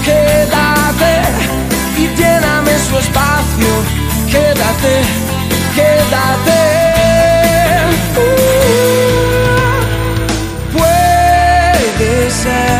quédate y lléname su espacio. Quédate, quédate. Puede ser